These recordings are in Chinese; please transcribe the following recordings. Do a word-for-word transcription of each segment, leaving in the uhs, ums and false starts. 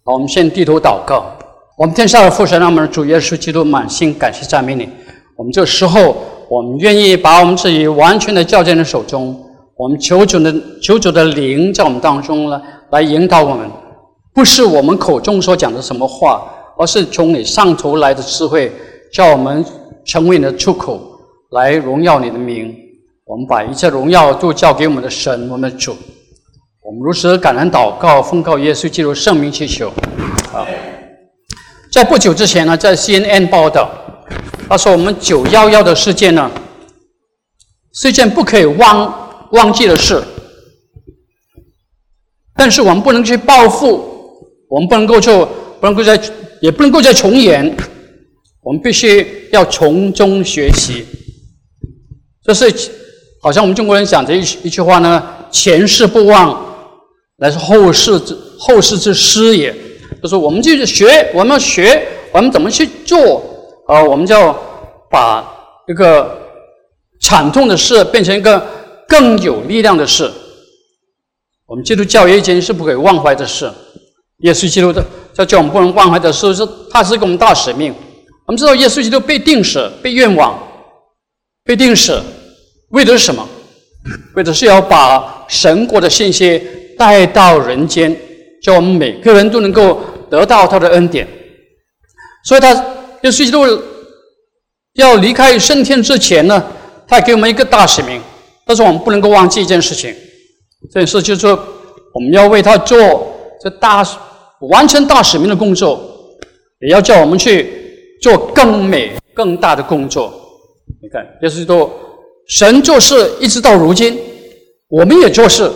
好，我们先低头祷告。我们天上的父神，让我们主耶稣基督满心感谢赞美你。我们这时候，我们愿意把我们自己完全的交在你手中。我们求主的求主的灵在我们当中呢，来引导我们，不是我们口中所讲的什么话，而是从你上头来的智慧，叫我们成为你的出口，来荣耀你的名。我们把一切荣耀都交给我们的神，我们的主。我们如此感恩祷告，奉靠耶稣基督圣名祈求。啊，在不久之前呢，在 C N N 报道，他说我们九一一的事件呢，是一件不可以忘忘记的事，但是我们不能去报复，我们不能够就不能够再也不能够再重演，我们必须要从中学习。这是好像我们中国人讲的一一句话呢，前事不忘，乃是后事之后事之师也。就是我们就是学，我们要学，我们怎么去做？呃，我们就要把一个惨痛的事变成一个更有力量的事。我们基督教有一件是不可以忘怀的事，耶稣基督的在叫我们不能忘怀的事，是他是给我们大使命。我们知道耶稣基督被钉死、被冤枉、被钉死，为的是什么？为的是要把神国的信息带到人间，叫我们每个人都能够得到他的恩典。所以他耶稣基督要离开升天之前呢，他给我们一个大使命，但是我们不能够忘记一件事情，这件事就是说我们要为他做这大完成大使命的工作，也要叫我们去做更美更大的工作。你看耶稣基督神做事一直到如今，我们也做事，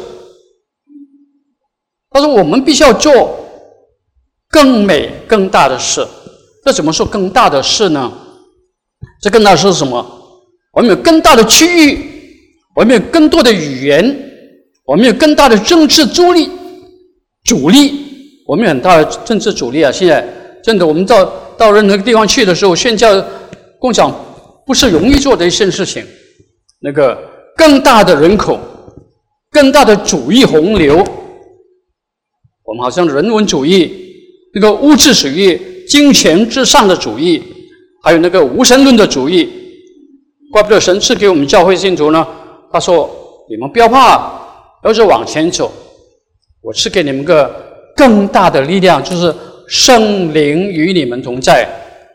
但是我们必须要做更美更大的事。这怎么说更大的事呢？这更大的事是什么？我们有更大的区域，我们有更多的语言，我们有更大的政治阻力阻力我们有很大的政治阻力啊！现在真的，我们到到任何地方去的时候，宣教共享不是容易做的一件事情。那个更大的人口，更大的主义洪流，我们好像人文主义、那个物质主义、金钱至上的主义，还有那个无神论的主义。怪不得神赐给我们教会信徒呢，他说：“你们不要怕，要是往前走，我赐给你们个更大的力量，就是圣灵与你们同在。”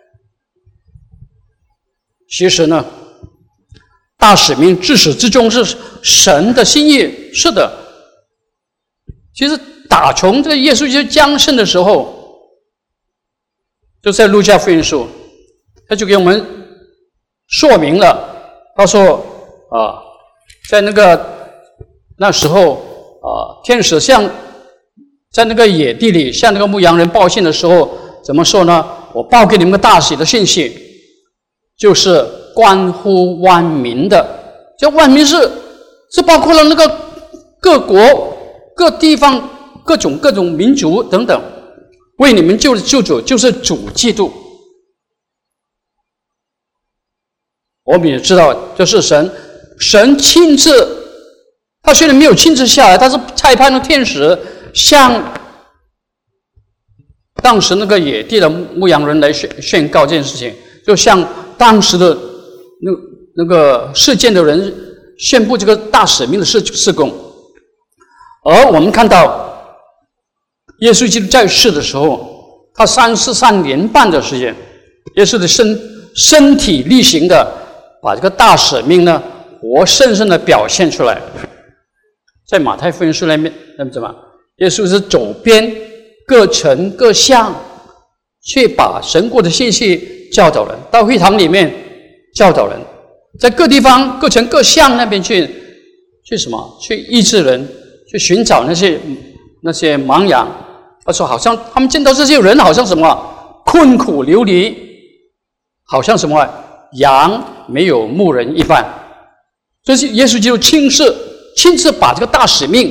其实呢，大使命至始至终是神的心意，是的。其实打从这个耶稣基督降生的时候，就在路加福音书，他就给我们说明了。他说啊，在那个那时候啊，天使向在那个野地里向那个牧羊人报信的时候，怎么说呢？我报给你们个大喜的信息，就是关乎万民的。这万民是是包括了那个各国、各地方、各种各种民族等等，为你们救的救主就是主基督。我们也知道，就是神，神亲自，他虽然没有亲自下来，他是差派的天使向当时那个野地的牧羊人来宣宣告这件事情，就向当时的那那个事件的人宣布这个大使命的事事工。而我们看到耶稣基督在世的时候，他三十三年半的时间，耶稣的身身体力行的把这个大使命呢活生生的表现出来。在马太福音书里面，那么怎么耶稣是走遍各城各乡，去把神国的信息教导人，到会堂里面教导人，在各地方各城各乡那边去去什么去医治人，去寻找那些那些盲羊。他说好像他们见到这些人好像什么困苦流离，好像什么羊没有牧人一般。所以耶稣基督亲自亲自把这个大使命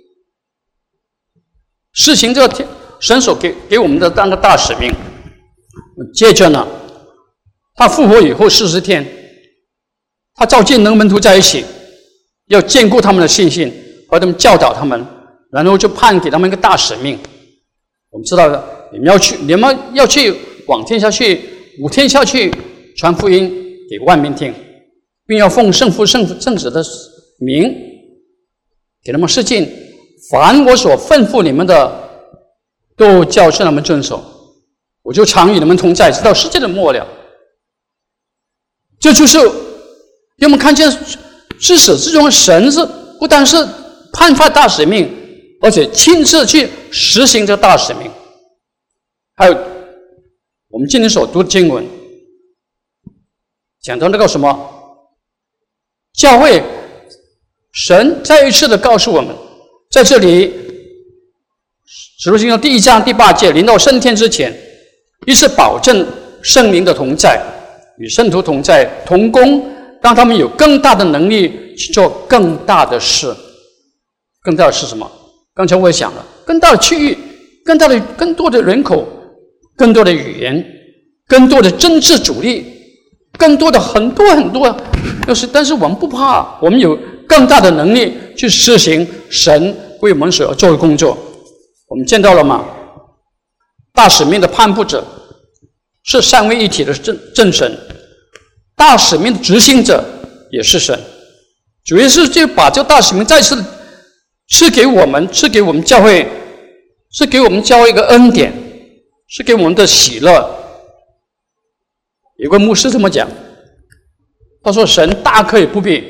实行这个神所给给我们的那个大使命。接着呢，他复活以后四十天，他召集那个门徒在一起，要坚固他们的信心，和他们教导他们，然后就判给他们一个大使命。 我们知道的，你们要去，你们要去往天下去，五天下去传福音给万民听，并要奉圣父、圣圣子的名给他们示禁，凡我所吩咐你们的，都教训他们遵守。我就常与你们同在，直到世界的末了。这就是让我们看见至始至终神是不单是颁发大使命，而且亲自去实行这个大使命。还有我们今天所读的经文讲到那个什么教会，神再一次的告诉我们，在这里使徒行传第一章第八节，临到升天之前，一是保证圣灵的同在，与圣徒同在同工，让他们有更大的能力去做更大的事。更大的是什么？刚才我也讲了，更大的区域，更大的更多的人口，更多的语言，更多的政治主力，更多的很多很多，就是但是我们不怕，我们有更大的能力去实行神为我们所要做的工作。我们见到了吗？大使命的颁布者是三位一体的真真神，大使命的执行者也是神。主要是就把这个大使命再次赐给我们，赐给我们教会，是给我们教会一个恩典，是给我们的喜乐。有个牧师这么讲，他说神大可以不必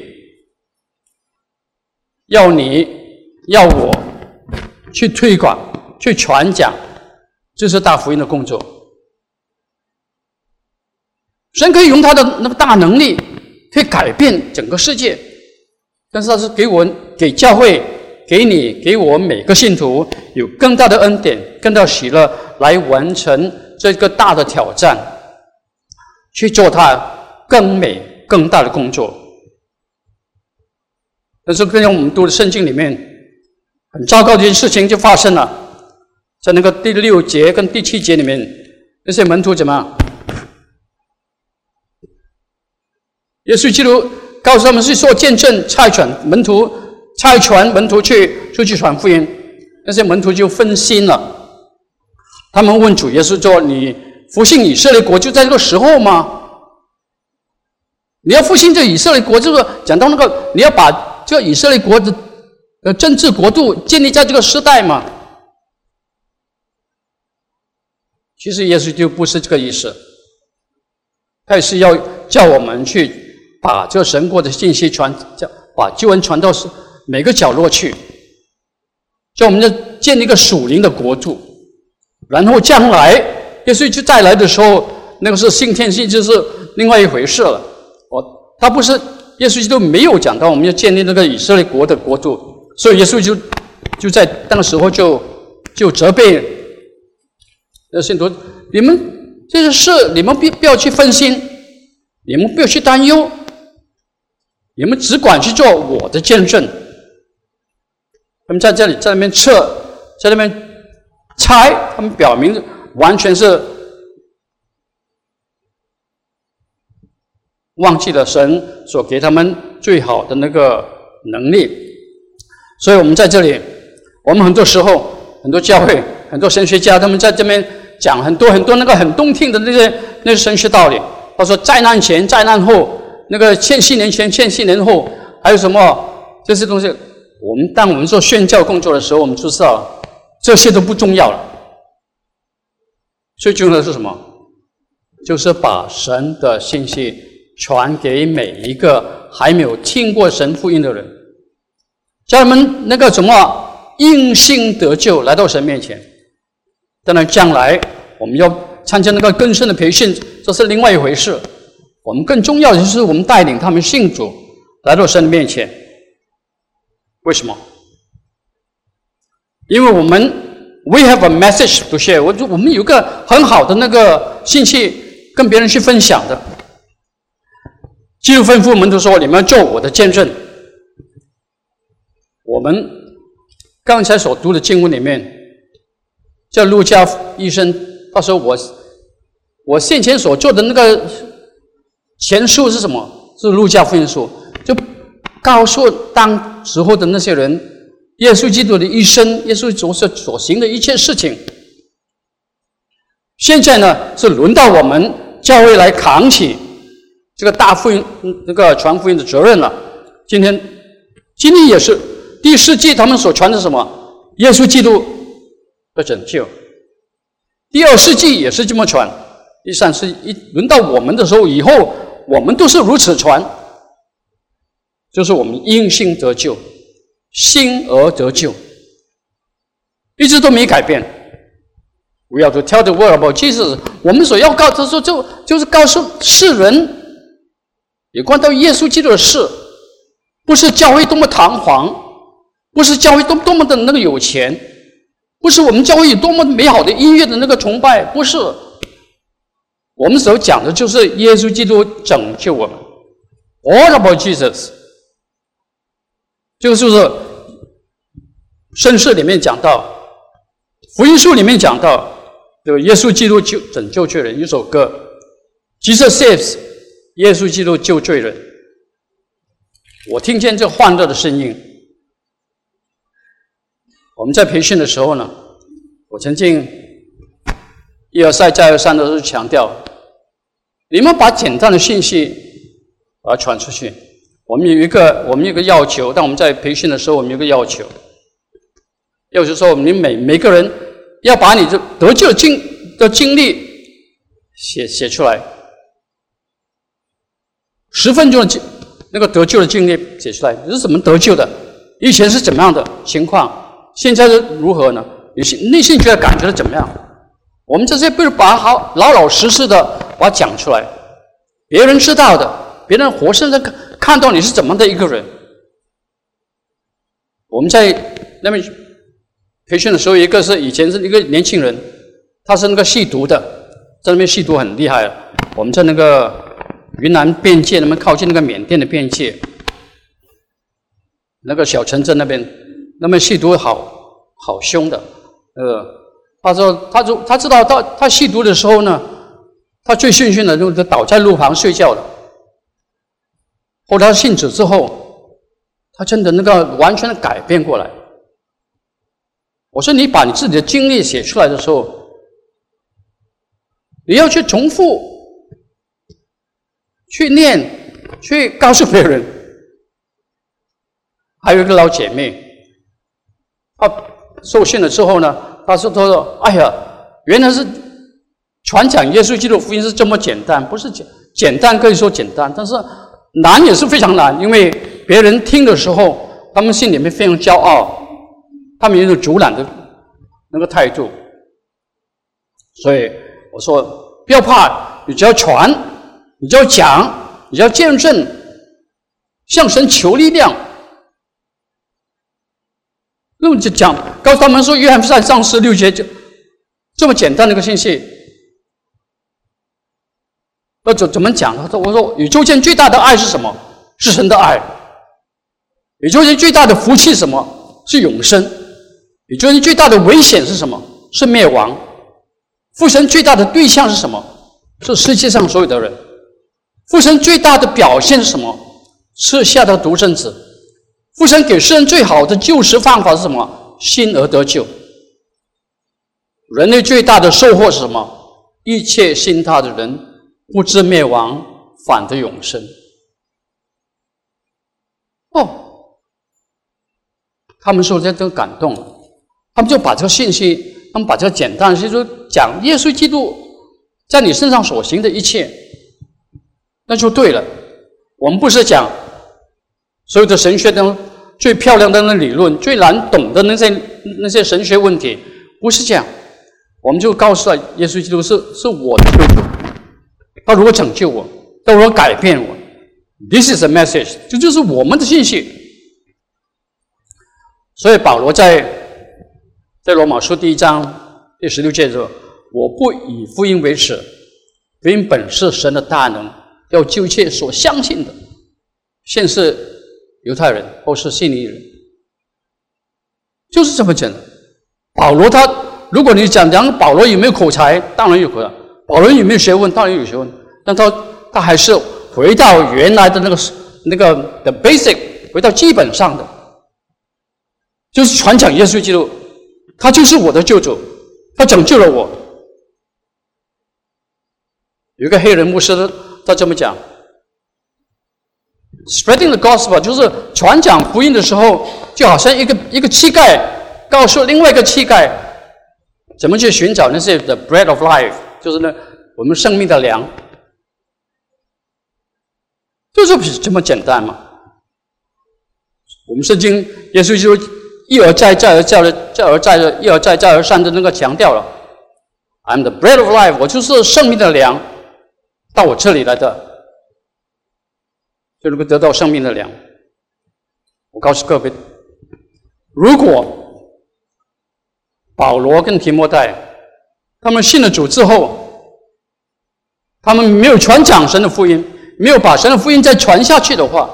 要你要我去推广去传讲这是大福音的工作，神可以用他的那个大能力可以改变整个世界，但是他是给我给教会给你给我每个信徒有更大的恩典更大的喜乐，来完成这个大的挑战，去做他更美更大的工作。但是跟我们读的圣经里面很糟糕的一件事情就发生了，在那个第六节跟第七节里面，那些门徒怎么样？耶稣基督告诉他们是做见证差遣门徒差传门徒去出去传福音，那些门徒就分心了，他们问主耶稣说，你复兴以色列国就在这个时候吗？你要复兴这以色列国，就是讲到那个你要把这个以色列国的呃政治国度建立在这个时代吗？其实耶稣就不是这个意思，他也是要叫我们去把这个神国的信息传，把救恩传到每个角落去，叫我们要建立一个属灵的国度，然后将来耶稣就再来的时候，那个是新天新地，是另外一回事了。哦，他不是耶稣基督没有讲到我们要建立那个以色列国的国度，所以耶稣就就在那个时候就就责备那信徒，你们这些事你们不不要去分心，你们不要去担忧，你们只管去做我的见证。他们在这里在那边测，在那边猜，他们表明完全是忘记了神所给他们最好的那个能力。所以我们在这里，我们很多时候很多教会很多神学家他们在这边讲很多很多那个很动听的那些那些神学道理，他说灾难前灾难后，那个千禧年前千禧年后，还有什么这些东西，我们当我们做宣教工作的时候，我们就知道这些都不重要了。最重要的是什么？就是把神的信息传给每一个还没有听过神福音的人，叫他们那个什么因信得救，来到神面前。当然将来我们要参加那个更深的培训，这是另外一回事。我们更重要的就是我们带领他们信主来到神的面前。为什么？因为我们 we have a message to share， 我我们有个很好的那个信息跟别人去分享的。基督吩咐门徒说，你们要做我的见证。我们刚才所读的经文里面，叫路加医生他说，我我先前所做的那个前书是什么？是路加福音书，就告诉当时候的那些人，耶稣基督的一生，耶稣所所行的一切事情， 现在呢，是轮到我们教会来扛起这个大福音、这个传福音的责任了。今天，今天也是第一世纪他们所传的什么？耶稣基督的拯救。第二世纪也是这么传。第三世一轮到我们的时候，以后我们都是如此传，就是我们因信得救，信而得救，一直都没改变。We have to tell the world about Jesus。我们所要告的说，就就是告诉世人有关到耶稣基督的事，不是教会多么堂皇，不是教会多多么的那个有钱，不是我们教会有多么美好的音乐的那个崇拜，不是。我们所讲的就是耶稣基督拯救我们 ，all about Jesus。这个就是圣诗里面讲到，福音书里面讲到，这个耶稣基督救拯救罪人，一首歌 ，Jesus saves， 耶稣基督救罪人。我听见这欢乐的声音。我们在培训的时候呢，我曾经一而再再而三的都强调，你们把简单的信息把它传出去。我们有一个我们有一个要求，当我们在培训的时候，我们有一个要求，要求说，你每每个人要把你的得救的经的经历写写出来，十分钟的经那个得救的经历写出来，你是怎么得救的？以前是怎么样的情况？现在是如何呢？你心内心觉得感觉的怎么样？我们这些不是把好老老实实的把它讲出来，别人知道的，别人活生生看到你是怎么的一个人。我们在那边培训的时候，一个是以前是一个年轻人，他是那个吸毒的，在那边吸毒很厉害。我们在那个云南边界，那边靠近那个缅甸的边界，那个小城镇那边，那边吸毒好好凶的。呃，他说，他说他知道他他吸毒的时候呢，他醉醺醺的就倒在路旁睡觉了。后来他信主之后，他真的那个完全的改变过来。我说，你把你自己的经历写出来的时候，你要去重复，去念，去告诉别人。还有一个老姐妹，她受训了之后呢，她说：“她说，哎呀，原来是传讲耶稣基督福音是这么简单，不是简简单可以说简单，但是难也是非常难，因为别人听的时候，他们心里面非常骄傲，他们有一种主揽的那个态度。所以我说，不要怕，你只要传，你只要讲，你只要见证，向神求力量。那么就讲，告诉他们说，约翰福音上十六节就这么简单的一个信息。那怎怎么讲呢？我说，宇宙间最大的爱是什么？是神的爱。宇宙间最大的福气是什么？是永生。宇宙间最大的危险是什么？是灭亡。父神最大的对象是什么？是世界上所有的人。父神最大的表现是什么？是下的独生子。父神给世人最好的救赎方法是什么？信而得救。人类最大的收获是什么？一切信他的人不知灭亡，反得永生。哦，他们说这都感动了，他们就把这个信息，他们把这个简单的信息讲耶稣基督在你身上所行的一切，那就对了。我们不是讲所有的神学中最漂亮的那理论，最难懂的那些那些神学问题，不是这样。我们就告诉他，耶稣基督是是我的救主，他如果拯救我，他如果改变我 ，This is a message， 这就是我们的信息。所以保罗在在罗马书第一章第十六节说：“我不以福音为耻，福音本是神的大能，要救一切所相信的，先是犹太人，后是希利人。”就是这么简单。保罗他，如果你讲讲保罗有没有口才，当然有口才；保罗有没有学问，当然有学问。但他他还是回到原来的那个那个的 basic， 回到基本上的，就是传讲耶稣基督，他就是我的救主，他拯救了我。 有一个黑人牧师他这么讲 ：“Spreading the gospel 就是传讲福音的时候，就好像一个一个乞丐告诉另外一个乞丐怎么去寻找那些 the bread of life， 就是那我们生命的粮，就是这么简单嘛。我们圣经耶稣就一而再、再而再的、再而再的、一而再、再而三的那个强调了 ：“I'm the bread of life， 我就是生命的粮。”到我这里来的，就能够得到生命的粮。我告诉各位，如果保罗跟提摩太他们信了主之后，他们没有传讲神的福音，没有把神的福音再传下去的话，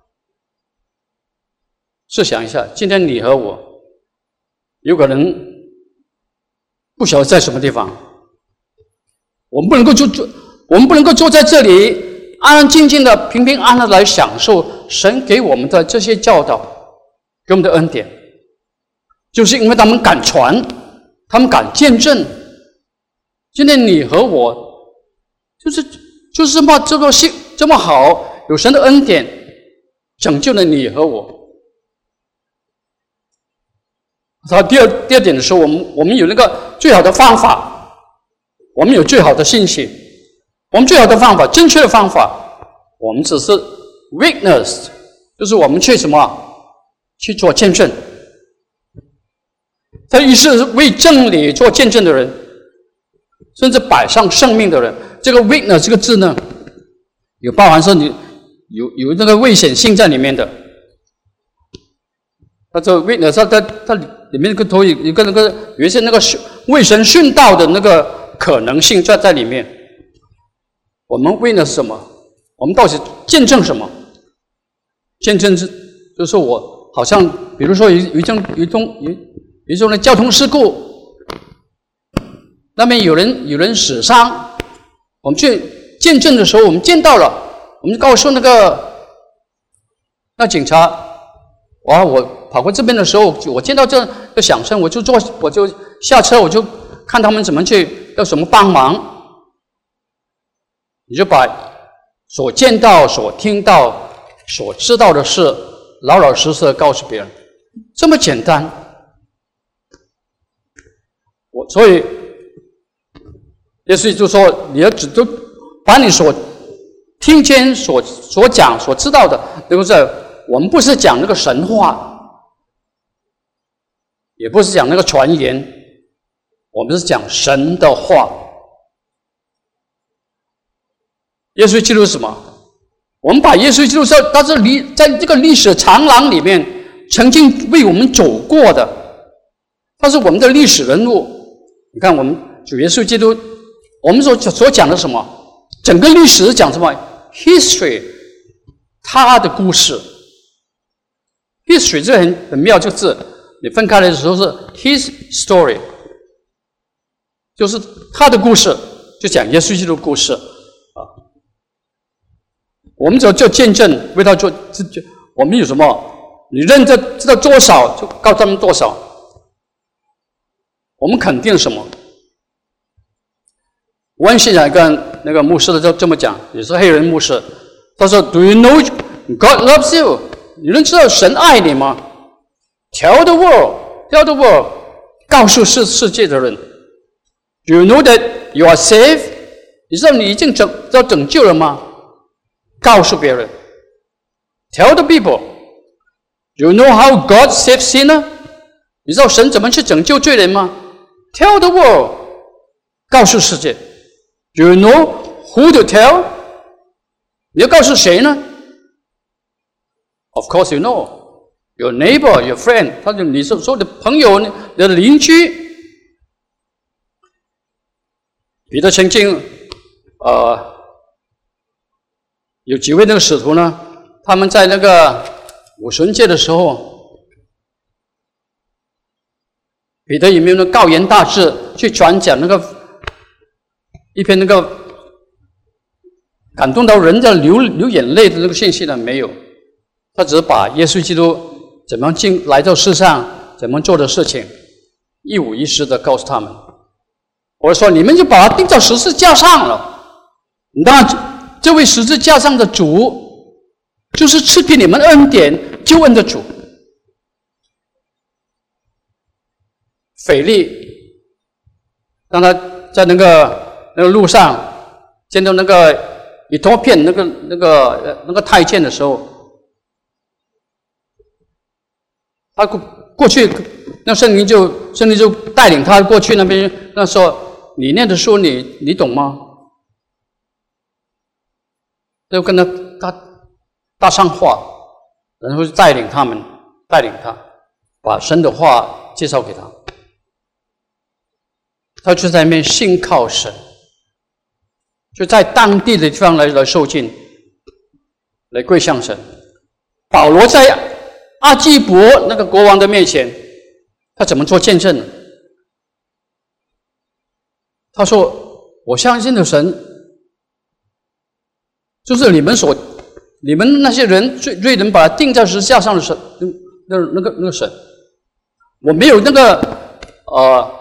试想一下，今天你和我有可能不晓得在什么地方，我们不能够就就。我们不能够坐在这里安安静静的、平平安安的来享受神给我们的这些教导、给我们的恩典，就是因为他们敢传，他们敢见证。今天你和我，就是就是这么这么幸这么好，有神的恩典拯救了你和我。到第二第二点的时候，我们我们有那个最好的方法，我们有最好的信息。我们最好的方法，正确的方法，我们只是 witness， 就是我们去什么？去做见证。他的意思是为真理做见证的人，甚至摆上生命的人。这个 witness 这个字呢，有包含说你有有那个危险性在里面的。他这个 witness 它它它里面个头有一个那个有一些那个为神殉道的那个可能性在在里面。我们为了什么？我们到底见证什么？见证是就是我好像，比如说有有一种有一种有有一种的交通事故，那边有人有人死伤，我们去见证的时候，我们见到了，我们告诉那个那警察，哇，我跑过这边的时候，我见到这个响声，我就坐，我就下车，我就看他们怎么去要什么帮忙。你就把所见到、所听到、所知道的事，老老实实的告诉别人，这么简单。我所以，耶稣就说，你要只都把你所听见、所所讲、所知道的，对不对？我们不是讲那个神话，也不是讲那个传言，我们是讲神的话。耶稣基督是什么？我们把耶稣基督说，他是历在这个历史长廊里面曾经为我们走过的，他是我们的历史人物。你看，我们主耶稣基督，我们所所讲的什么？整个历史是讲什么 ？history， 他的故事。history 这很很妙，这个字你分开来的时候是 his story， 就是他的故事，就讲耶稣基督的故事。我们只要做见证，为他做，就我们有什么？你认得知道多少，就告诉他们多少。我们肯定什么？我问现场一个那个牧师的就这么讲，也是黑人牧师，他说 ：“Do you know God loves you？” 你能知道神爱你吗 ？Tell the world, tell the world， 告诉世世界的人。Do you know that you are saved？ 你知道你已经拯要拯救了吗？告诉别人 ，Tell the people. You know how God saves sinner? 你知道神怎么去拯救罪人吗 ？Tell the world. 告诉世界 Do you know who to tell? 你要告诉谁呢 ？Of course you know. Your neighbor, your friend. 他就你所说的朋友、你的邻居。彼得曾经，呃。有几位那个使徒呢？他们在那个五旬节的时候，彼得有没有那高言大志去传讲那个一篇那个感动到人家流流眼泪的那个信息呢？没有，他只是把耶稣基督怎么进来到世上，怎么做的事情，一五一十的告诉他们。我说你们就把他钉在十字架上了。 那这位十字架上的主，就是赐给你们恩典救恩的主。腓力，当他在那个那个路上见到那个以托片那个那个那个太监的时候，他过过去，那圣灵就圣灵就带领他过去那边，那说你念的书你你懂吗？就跟他他搭上话，然后带领他们，带领他把神的话介绍给他。他就在那边信靠神，就在当地的地方来来受尽，来跪向神。保罗在阿基伯那个国王的面前，他怎么做见证呢？他说：“我相信的神，就是你们所你们那些人罪罪人把他钉在十字架上的神，那那个那个神，我没有那个呃。”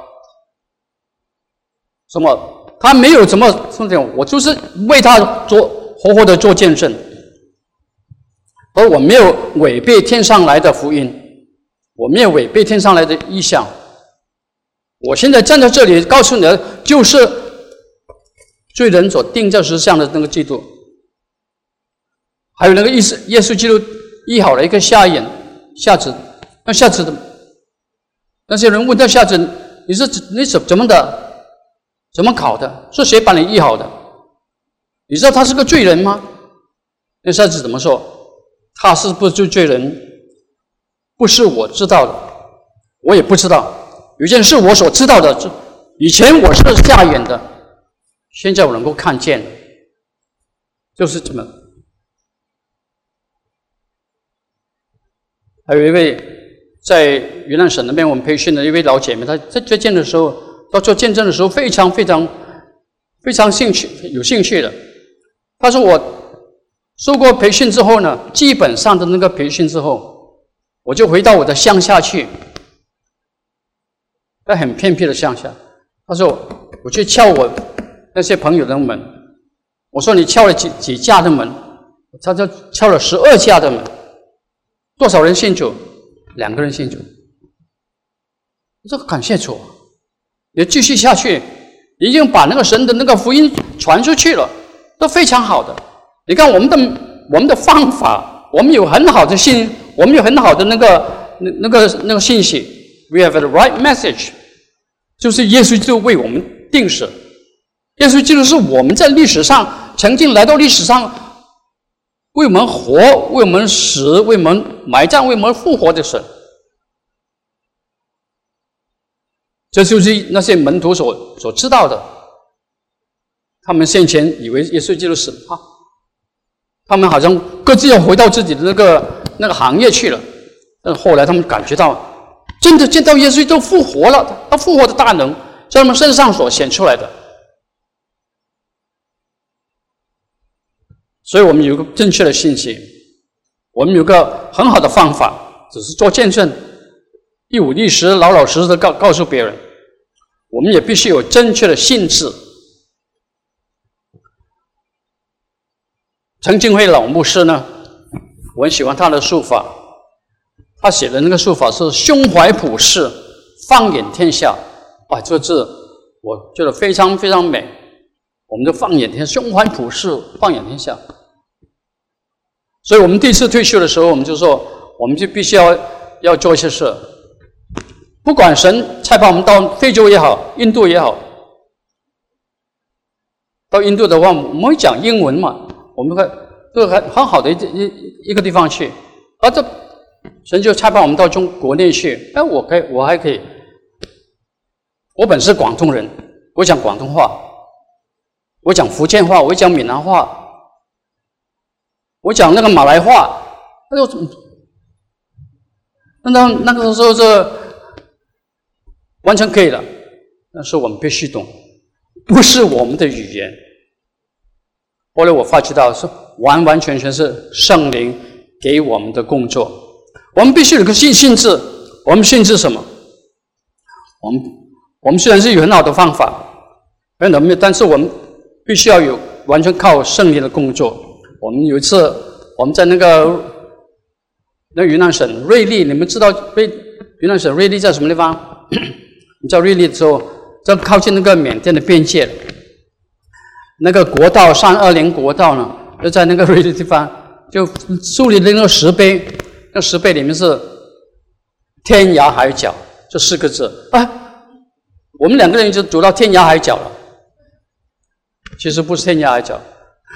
什么？他没有怎么怎么讲？我就是为他做活活的做见证，而我没有违背天上来的福音，我没有违背天上来的意象。我现在站在这里告诉你的，就是罪人所钉在十字架的那个基督，还有那个意思，耶稣基督医好了一个瞎眼瞎子，那瞎子的那些人问他瞎子，你是你怎怎么的？怎么考的？是谁把你医好的？你知道他是个罪人吗？那瞎子怎么说？他是不是罪人？不是我知道的，我也不知道。有一件事我所知道的，以前我是瞎眼的，现在我能够看见，就是这么。还有一位在云南省那边我们培训的一位老姐妹，她在接见的时候。到做见证的时候，非常非常非常兴趣有兴趣的。他说：“我受过培训之后呢，基本上的那个培训之后，我就回到我的乡下去，在很偏僻的乡下。”他说：“我去敲我那些朋友的门。”我说：“你敲了几几家的门？”他就敲了十二家的门。多少人信主？两个人信主。我说：“感谢主。”也继续下去，已经把那个神的那个福音传出去了，都非常好的。你看我们的我们的方法，我们有很好的信，我们有很好的那个那那个那个信息 ，we have the right message， 就是耶稣就为我们定死，耶稣基督是我们在历史上曾经来到历史上为我们活、为我们死、为我们埋葬、为我们复活的神。这就是那些门徒所所知道的。他们先前以为耶稣基督死了，他们好像各自要回到自己的那个那个行业去了。但后来他们感觉到，真的见到耶稣基督复活了，他复活的大能在他们身上所显出来的。所以我们有一个正确的信息，我们有个很好的方法，只是做见证。一五一十老老实实的告告诉别人，我们也必须有正确的信志。陈敬辉老牧师呢，我很喜欢他的书法，他写的那个书法是胸怀普世，放眼天下。哇，这个字我觉得非常非常美。我们就放眼天下，胸怀普世，放眼天下。所以我们第一次退休的时候，我们就说，我们就必须要要做一些事。不管神差派我们到非洲也好，印度也好，到印度的话，我们会讲英文嘛，我们会这个很很好的一一一个地方去，而这神就差派我们到中国内去，哎，我可以，我还可以，我本是广东人，我讲广东话，我讲福建话，我讲闽南话，我讲那个马来话，那就那那个时候是完全可以了，但是我们必须懂，不是我们的语言。后来我发觉到是完完全全是圣灵给我们的工作，我们必须有个信信志。我们信志什么？我们我们虽然是有很好的方法，但是我们必须要有完全靠圣灵的工作。我们有一次，我们在那个那云南省瑞丽，你们知道瑞云南省瑞丽在什么地方？你知道瑞丽的时候，在靠近那个缅甸的边界，那个国道三二零国道呢，就在那个瑞丽地方，就树立的那个石碑，那石碑里面是“天涯海角”这四个字啊。我们两个人就走到天涯海角了，其实不是天涯海角。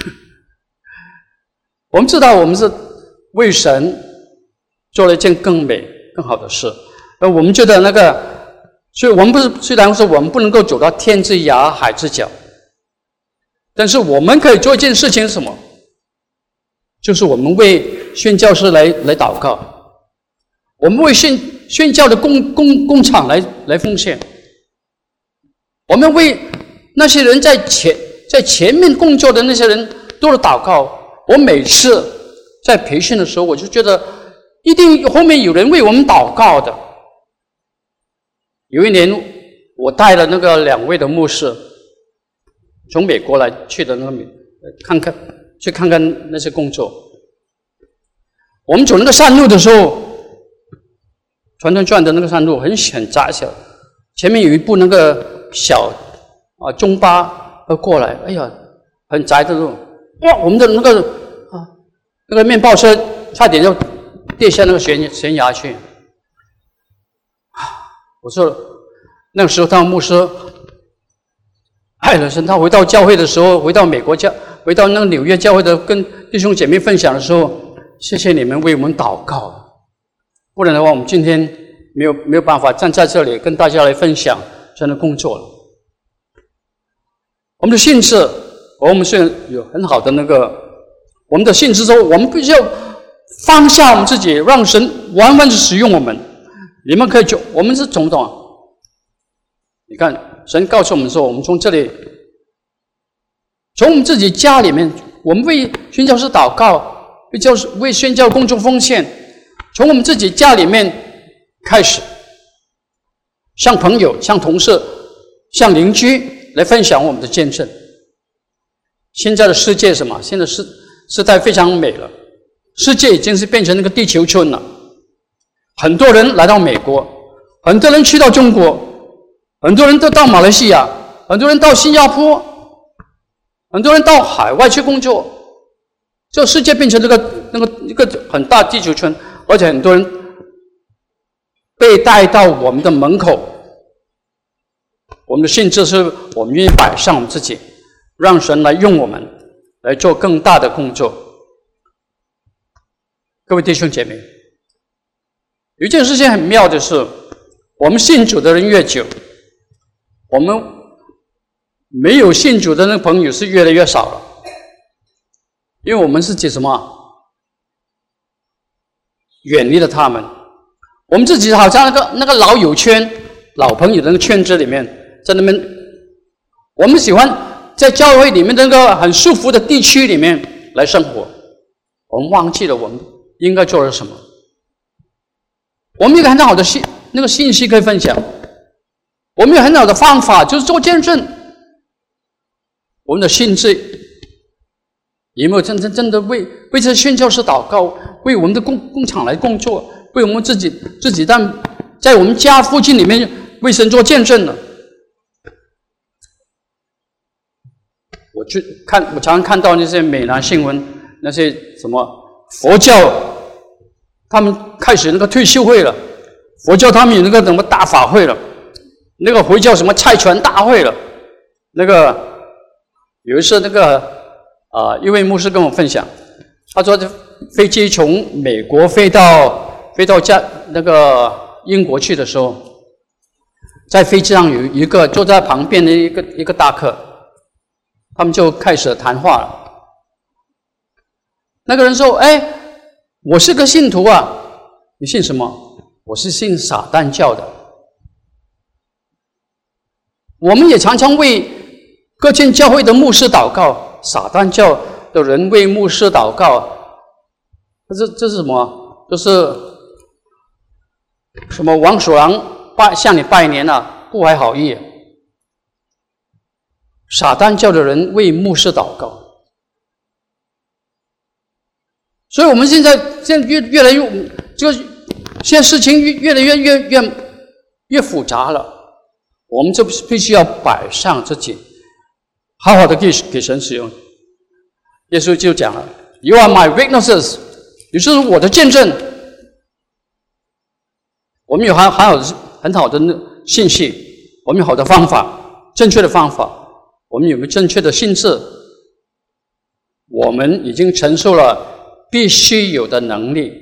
我们知道我们是为神做了一件更美、更好的事，而我们觉得那个，所以我们不是虽然说我们不能够走到天之涯海之角，但是我们可以做一件事情是什么？就是我们为宣教士来来祷告，我们为宣宣教的工工工厂来来奉献。我们为那些人在前在前面工作的那些人多了祷告。我每次在培训的时候，我就觉得一定后面有人为我们祷告的。有一年，我带了那个两位的牧师从美国来去的那个美看看去看看那些工作。我们走那个山路的时候，团团转的那个山路很很窄小，前面有一部那个小啊中巴要过来，哎呀，很窄的路，哇，我们的那个啊那个面包车差点就跌下那个悬悬崖去。我说那个时候，他们牧师爱了神，他回到教会的时候，回到美国教，回到那个纽约教会的，跟弟兄姐妹分享的时候，谢谢你们为我们祷告，不然的话，我们今天没有没有办法站在这里跟大家来分享这样的工作了。我们的性质，我们虽然有很好的那个，我们的性质说，我们必须要放下我们自己，让神完完全使用我们。你们可以就，我们是怎么懂？你看，神告诉我们说，我们从这里，从我们自己家里面，我们为宣教士祷告，为教为宣教工作奉献，从我们自己家里面开始，向朋友、向同事、向邻居来分享我们的见证。现在的世界什么？现在世时代非常美了，世界已经是变成那个地球村了。很多人来到美国，很多人去到中国，很多人都到马来西亚，很多人到新加坡，很多人到海外去工作。这世界变成这个那个一个很大地球村，而且很多人被带到我们的门口。我们的性质是我们愿意摆上我们自己，让神来用我们来做更大的工作。各位弟兄姐妹，有一件事情很妙的是，我们信主的人越久，我们没有信主的那个朋友是越来越少了，因为我们自己什么远离了他们，我们自己好像那个那个老友圈、老朋友的那个圈子里面，在那边，我们喜欢在教会里面那个很舒服的地区里面来生活，我们忘记了我们应该做的什么。我们有一个很好的信那个信息可以分享，我们有很好的方法，就是做见证。我们的心智有没有真真正的为为这宣教士祷告，为我们的工工厂来工作，为我们自己自己在在我们家附近里面为神做见证呢？我去看，我常常看到那些美南新闻，那些什么佛教，他们开始那个退休会了，佛教他们有那个什么大法会了，那个回教什么蔡传大会了，那个有一次那个啊、呃、一位牧师跟我分享，他说飞机从美国飞到飞到加那个英国去的时候，在飞机上有一个坐在旁边的一个一个大客，他们就开始谈话了。那个人说：“哎，我是个信徒啊，你信什么？我是信撒旦教的。我们也常常为各间教会的牧师祷告，撒旦教的人为牧师祷告，这这是什么？这是什么？王鼠狼拜向你拜年啊，不怀好意。撒旦教的人为牧师祷告。” 所以我们现在现在越越来越这个现在事情越越来越越越越复杂了，我们就必须要摆上自己，好好的给给神使用。耶稣就讲了 ：“You are my witnesses， 你是我的见证。”我们有很很好的很好的信息，我们有好的方法，正确的方法，我们有没有正确的心智？我们已经承受了必须有的能力。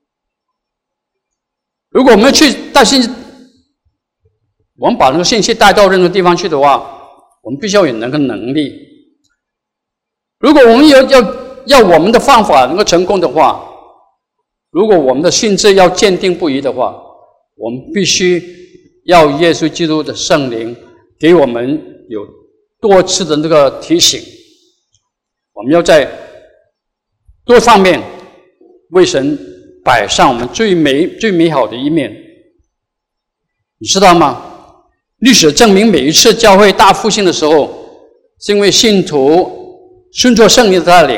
如果我们去带信息，我们把那个信息带到任何地方去的话，我们必须要有那个能力。如果我们要要要我们的方法能够成功的话，如果我们的心智要坚定不移的话，我们必须要耶稣基督的圣灵给我们有多次的那个提醒，我们要在多方面为神摆上我们最美最美好的一面。你知道吗？历史证明，每一次教会大复兴的时候，是因为信徒顺着圣灵的带领，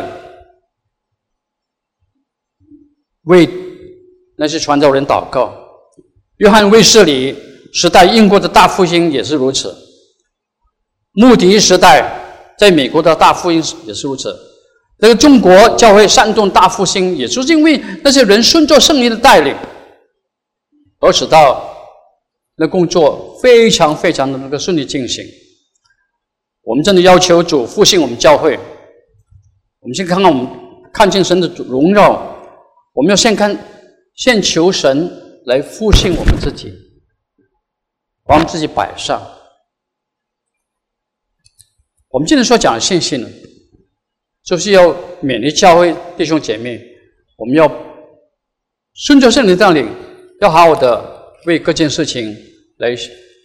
为那些传道人祷告。约翰卫斯理时代英国的大复兴也是如此，穆迪时代在美国的大复兴也是如此。这个中国教会煽动大复兴，也就是因为那些人顺着圣灵的带领，而使到那工作非常非常的那个顺利进行。我们真的要求主复兴我们教会。我们先看看我们看见神的荣耀，我们要先看先求神来复兴我们自己，把我们自己摆上。我们今天所讲的信息呢，就是要勉励教会弟兄姐妹，我们要顺着圣灵带领，要好好的为各件事情来。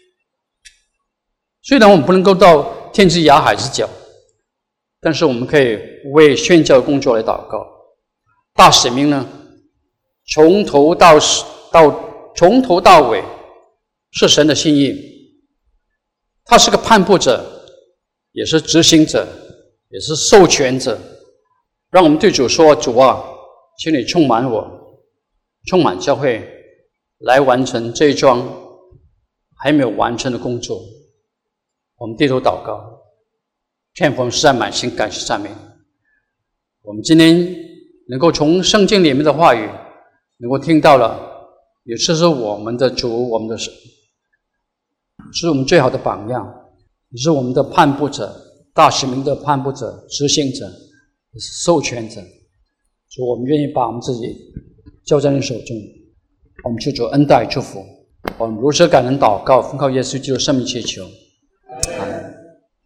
虽然我们不能够到天之涯海之角，但是我们可以为宣教工作来祷告。大使命呢，从头到到从头到尾是神的心意，他是个判布者，也是执行者，也是授权者。让我们对主说：主啊，请你充满我，充满教会，来完成这一桩还没有完成的工作。我们低头祷告，天父，实在满心感谢赞美。我们今天能够从圣经里面的话语能够听到了，也是我们的主，我们的神是我们最好的榜样，也是我们的判布者，大使命的判布者、执行者、授权者。所以我们愿意把我们自己交在你手中，我们求主恩待祝福。我们如此感恩祷告，奉靠耶稣基督圣名祈求。